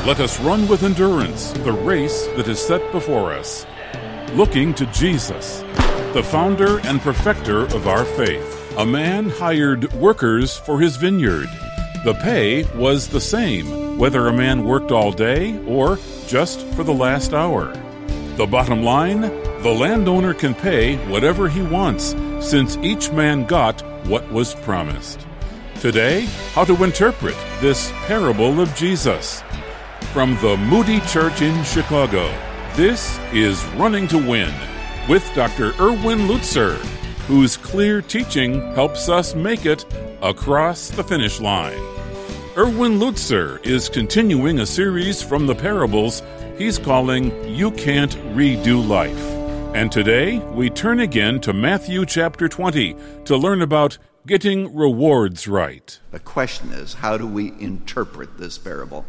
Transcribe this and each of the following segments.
Let us run with endurance the race that is set before us, looking to Jesus, the founder and perfecter of our faith. A man hired workers for his vineyard. The pay was the same, whether a man worked all day or just for the last hour. The bottom line, the landowner can pay whatever he wants, since each man got what was promised. Today, how to interpret this parable of Jesus. From the Moody Church in Chicago, this is Running to Win with Dr. Erwin Lutzer, whose clear teaching helps us make it across the finish line. Erwin Lutzer is continuing a series from the parables he's calling You Can't Redo Life. And today, we turn again to Matthew chapter 20 to learn about getting rewards right. The question is, how do we interpret this parable?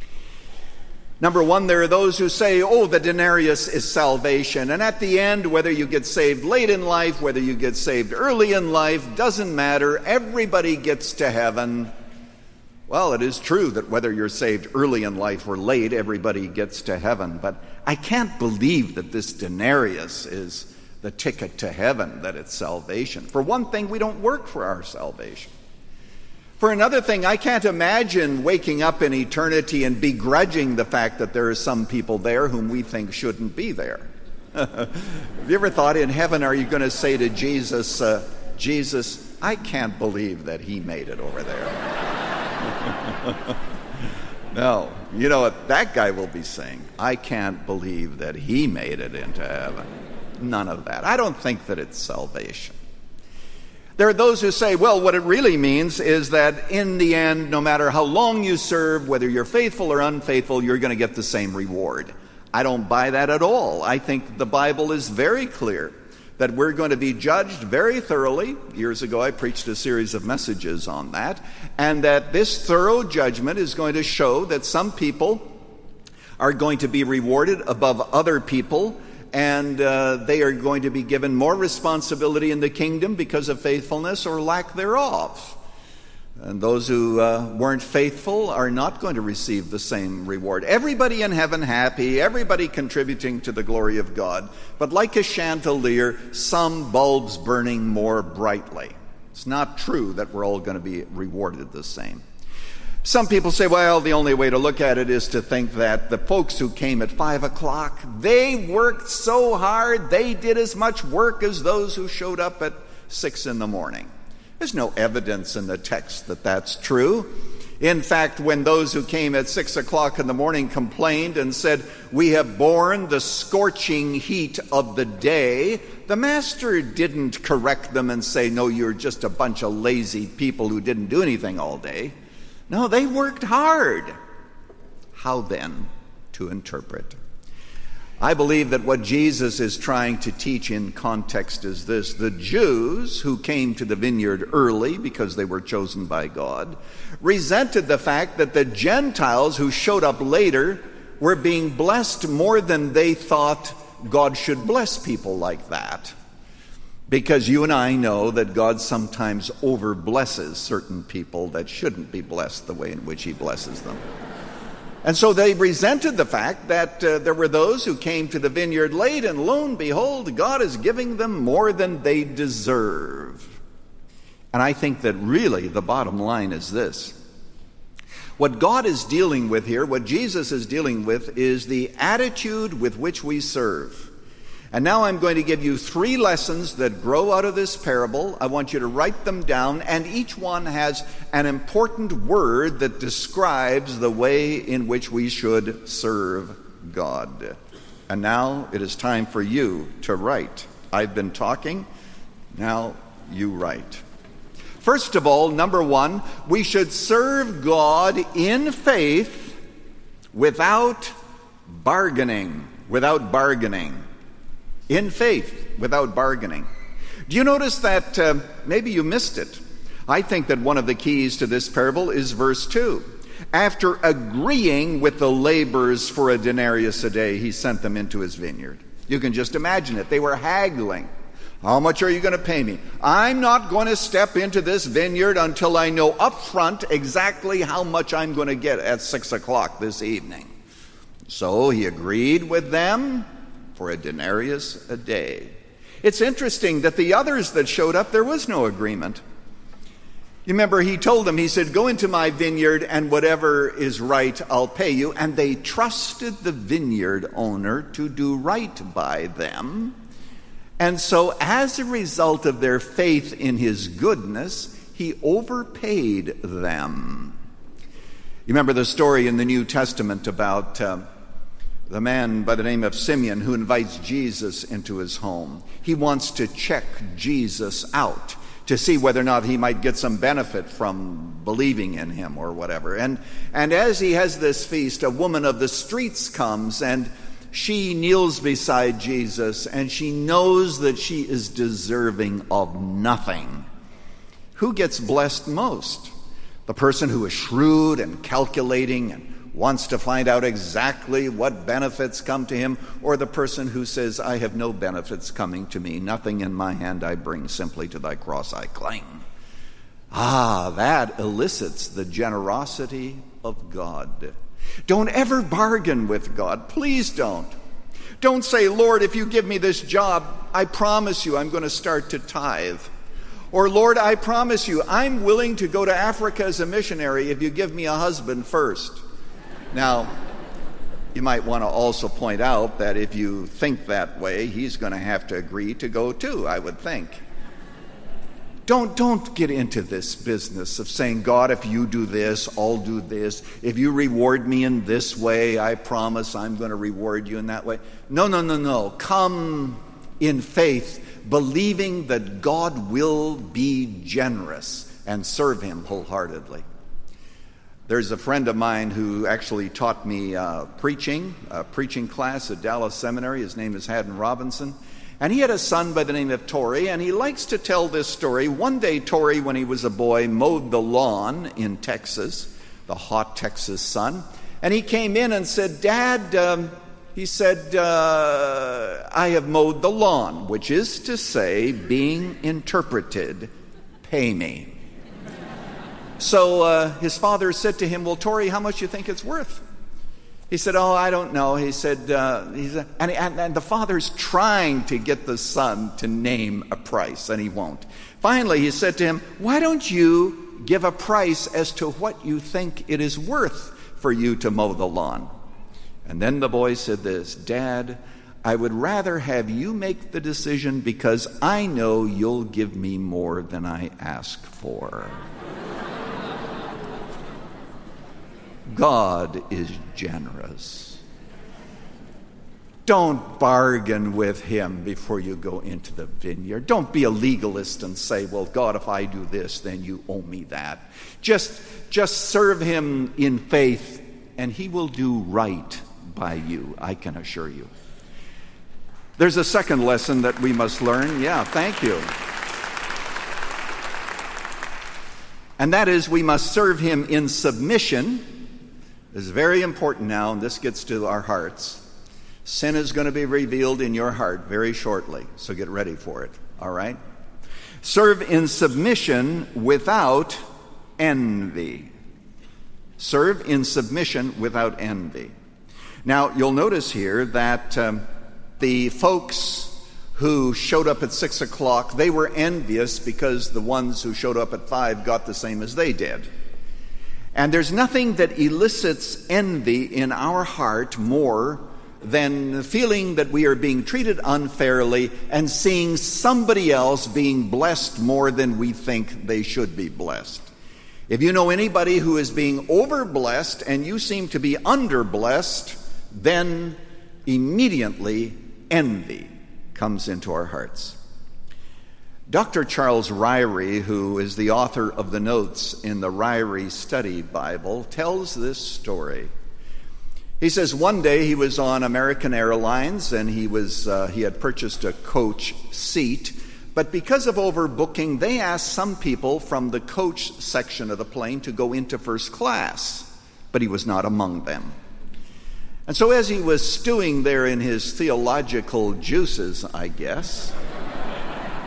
Number one, there are those who say, the denarius is salvation. And at the end, whether you get saved late in life, whether you get saved early in life, doesn't matter. Everybody gets to heaven. Well, it is true that whether you're saved early in life or late, everybody gets to heaven. But I can't believe that this denarius is the ticket to heaven, that it's salvation. For one thing, we don't work for our salvation. For another thing, I can't imagine waking up in eternity and begrudging the fact that there are some people there whom we think shouldn't be there. Have you ever thought, in heaven, are you going to say to Jesus, Jesus, I can't believe that he made it over there. No, you know what that guy will be saying? I can't believe that he made it into heaven. None of that. I don't think that it's salvation. There are those who say, what it really means is that in the end, no matter how long you serve, whether you're faithful or unfaithful, you're going to get the same reward. I don't buy that at all. I think the Bible is very clear that we're going to be judged very thoroughly. Years ago, I preached a series of messages on that, and that this thorough judgment is going to show that some people are going to be rewarded above other people, and they are going to be given more responsibility in the kingdom because of faithfulness or lack thereof. And those who weren't faithful are not going to receive the same reward. Everybody in heaven happy, everybody contributing to the glory of God. But like a chandelier, some bulbs burning more brightly. It's not true that we're all going to be rewarded the same. Some people say, the only way to look at it is to think that the folks who came at 5 o'clock, they worked so hard, they did as much work as those who showed up at 6 in the morning. There's no evidence in the text that that's true. In fact, when those who came at 6 o'clock in the morning complained and said, we have borne the scorching heat of the day, the master didn't correct them and say, no, you're just a bunch of lazy people who didn't do anything all day. No, they worked hard. How then to interpret? I believe that what Jesus is trying to teach in context is this. The Jews who came to the vineyard early because they were chosen by God resented the fact that the Gentiles who showed up later were being blessed more than they thought God should bless people like that. Because you and I know that God sometimes over-blesses certain people that shouldn't be blessed the way in which he blesses them. And so they resented the fact that there were those who came to the vineyard late, and lo and behold, God is giving them more than they deserve. And I think that really the bottom line is this. What God is dealing with here, what Jesus is dealing with, is the attitude with which we serve. And now I'm going to give you 3 lessons that grow out of this parable. I want you to write them down, and each one has an important word that describes the way in which we should serve God. And now it is time for you to write. I've been talking, now you write. First of all, number 1, we should serve God in faith without bargaining. In faith, without bargaining. Do you notice that maybe you missed it? I think that one of the keys to this parable is verse 2. After agreeing with the laborers for a denarius a day, he sent them into his vineyard. You can just imagine it. They were haggling. How much are you going to pay me? I'm not going to step into this vineyard until I know up front exactly how much I'm going to get at 6 o'clock this evening. So he agreed with them for a denarius a day. It's interesting that the others that showed up, there was no agreement. You remember he told them, he said, go into my vineyard and whatever is right, I'll pay you. And they trusted the vineyard owner to do right by them. And so as a result of their faith in his goodness, he overpaid them. You remember the story in the New Testament about the man by the name of Simeon who invites Jesus into his home. He wants to check Jesus out to see whether or not he might get some benefit from believing in him or whatever. And as he has this feast, a woman of the streets comes and she kneels beside Jesus, and she knows that she is deserving of nothing. Who gets blessed most? The person who is shrewd and calculating and wants to find out exactly what benefits come to him, or the person who says, I have no benefits coming to me, nothing in my hand I bring, simply to thy cross I cling. That elicits the generosity of God. Don't ever bargain with God. Please don't. Don't say, Lord, if you give me this job, I promise you I'm going to start to tithe. Or, Lord, I promise you I'm willing to go to Africa as a missionary if you give me a husband first. Now, you might want to also point out that if you think that way, he's going to have to agree to go too, I would think. Don't get into this business of saying, God, if you do this, I'll do this. If you reward me in this way, I promise I'm going to reward you in that way. No. Come in faith, believing that God will be generous and serve him wholeheartedly. There's a friend of mine who actually taught me a preaching class at Dallas Seminary. His name is Haddon Robinson. And he had a son by the name of Torrey, and he likes to tell this story. One day, Torrey, when he was a boy, mowed the lawn in Texas, the hot Texas sun. And he came in and said, Dad, I have mowed the lawn, which is to say, being interpreted, pay me. So his father said to him, well, Torrey, how much do you think it's worth? He said, oh, I don't know. He said, and the father's trying to get the son to name a price, and he won't. Finally, he said to him, why don't you give a price as to what you think it is worth for you to mow the lawn? And then the boy said this, Dad, I would rather have you make the decision because I know you'll give me more than I ask for. God is generous. Don't bargain with him before you go into the vineyard. Don't be a legalist and say, well, God, if I do this, then you owe me that. Just serve him in faith, and he will do right by you, I can assure you. There's a second lesson that we must learn. Yeah, thank you. And that is, we must serve him in submission. This is very important now, and this gets to our hearts. Sin is going to be revealed in your heart very shortly, so get ready for it, all right? Serve in submission without envy. Serve in submission without envy. Now, you'll notice here that the folks who showed up at 6 o'clock, they were envious because the ones who showed up at 5 got the same as they did. And there's nothing that elicits envy in our heart more than the feeling that we are being treated unfairly and seeing somebody else being blessed more than we think they should be blessed. If you know anybody who is being overblessed and you seem to be underblessed, then immediately envy comes into our hearts. Dr. Charles Ryrie, who is the author of the notes in the Ryrie Study Bible, tells this story. He says one day he was on American Airlines and he had purchased a coach seat, but because of overbooking, they asked some people from the coach section of the plane to go into first class, but he was not among them. And so as he was stewing there in his theological juices, I guess,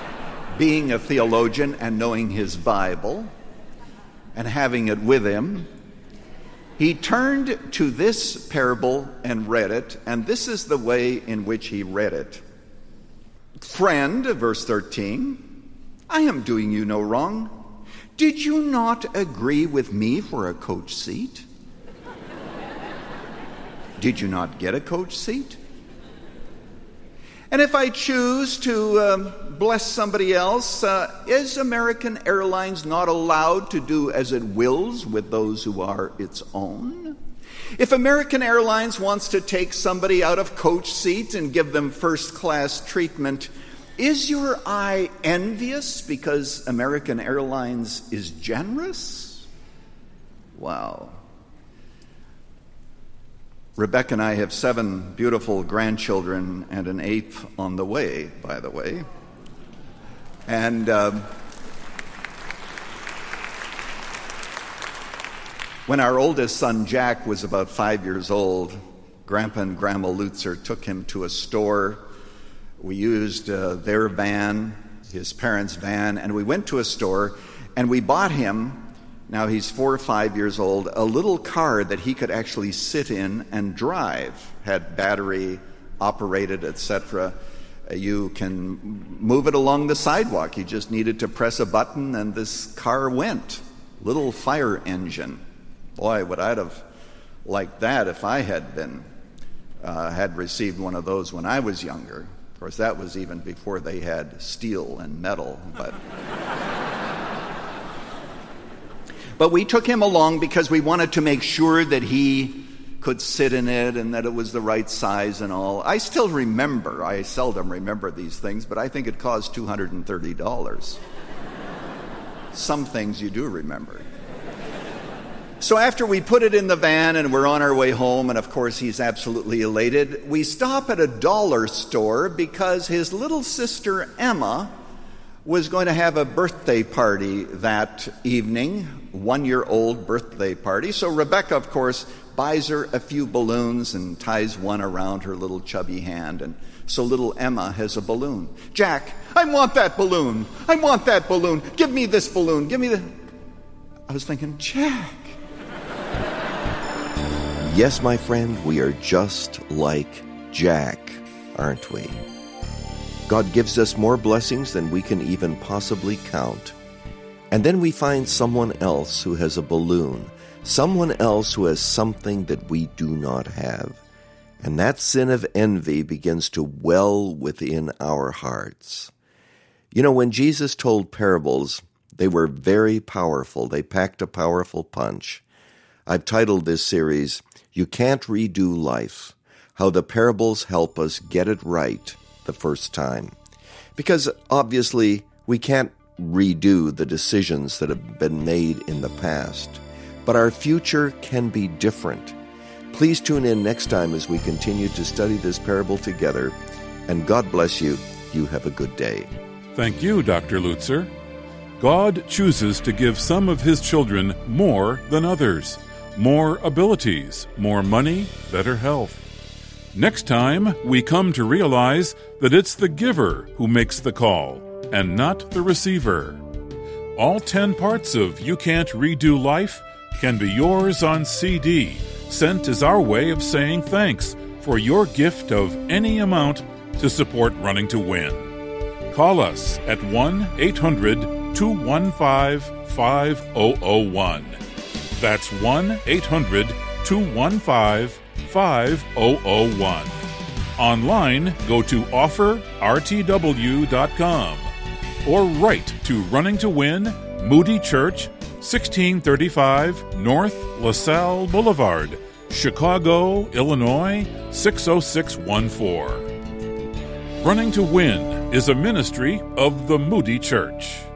being a theologian and knowing his Bible and having it with him, he turned to this parable and read it, and this is the way in which he read it. Friend, verse 13, I am doing you no wrong. Did you not agree with me for a coach seat? Did you not get a coach seat? And if I choose to bless somebody else, is American Airlines not allowed to do as it wills with those who are its own? If American Airlines wants to take somebody out of coach seat and give them first-class treatment, is your eye envious because American Airlines is generous? Wow. Rebecca and I have 7 beautiful grandchildren and an 8th on the way, by the way. And when our oldest son, Jack, was about 5 years old, Grandpa and Grandma Lutzer took him to a store. We used their van, his parents' van, and we went to a store, and we bought him, now he's 4 or 5 years old, a little car that he could actually sit in and drive. Had battery, operated, etc. You can move it along the sidewalk. You just needed to press a button and this car went. Little fire engine. Boy, would I have liked that if I had been, had received one of those when I was younger. Of course, that was even before they had steel and metal, But we took him along because we wanted to make sure that he could sit in it and that it was the right size and all. I still remember, I seldom remember these things, but I think it cost $230. Some things you do remember. So after we put it in the van and we're on our way home, and of course he's absolutely elated, we stop at a dollar store because his little sister Emma was going to have a birthday party that evening, 1-year-old birthday party. So Rebecca, of course, buys her a few balloons and ties one around her little chubby hand. And so little Emma has a balloon. Jack, I want that balloon. I want that balloon. Give me this balloon. Give me the... I was thinking, Jack. Yes, my friend, we are just like Jack, aren't we? God gives us more blessings than we can even possibly count. And then we find someone else who has a balloon, someone else who has something that we do not have. And that sin of envy begins to well within our hearts. You know, when Jesus told parables, they were very powerful. They packed a powerful punch. I've titled this series, You Can't Redo Life, How the Parables Help Us Get It Right the First Time. Because obviously we can't redo the decisions that have been made in the past, but our future can be different. Please tune in next time as we continue to study this parable together, and God bless you. You have a good day. Thank you, Dr. Lutzer. God chooses to give some of his children more than others, more abilities, more money, better health. Next time, we come to realize that it's the giver who makes the call and not the receiver. All 10 parts of You Can't Redo Life can be yours on CD, sent as our way of saying thanks for your gift of any amount to support Running to Win. Call us at 1-800-215-5001. That's 1-800-215-5001. Online, go to offerrtw.com or write to Running to Win, Moody Church, 1635 North LaSalle Boulevard, Chicago, Illinois, 60614. Running to Win is a ministry of the Moody Church.